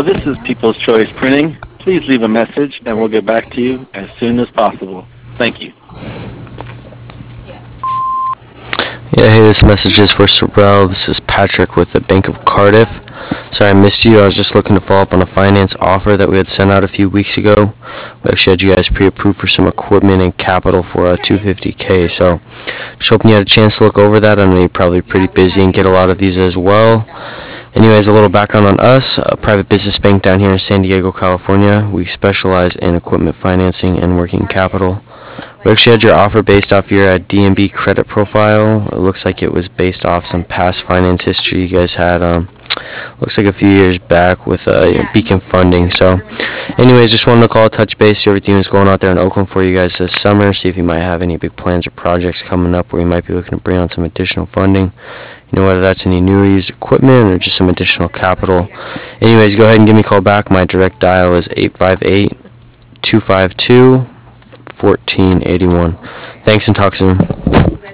Hello, this is People's Choice Printing. Please leave a message and we'll get back to you as soon as possible. Thank you. Yeah, hey, this message is for Sorrel. This is Patrick with the Bank of Cardiff. Sorry I missed you. I was just looking to follow up on a finance offer that we had sent out a few weeks ago. We actually had you guys pre-approved for some equipment and capital for $250K. So just hoping you had a chance to look over that. I know you're probably pretty busy and get a lot of these as well. Anyways, a little background on us. A private business bank down here in San Diego, California. We specialize in equipment financing and working capital. We actually had your offer based off your DNB credit profile. It looks like it was based off some past finance history you guys had. Looks like a few years back with Beacon Funding. So, anyways, just wanted to call, touch base, see everything was going out there in Oakland for you guys this summer. See if you might have any big plans or projects coming up where you might be looking to bring on some additional funding. You know, whether that's any new or used equipment or just some additional capital. Anyways, go ahead and give me a call back. My direct dial is 858-252-1481. Thanks and talk soon.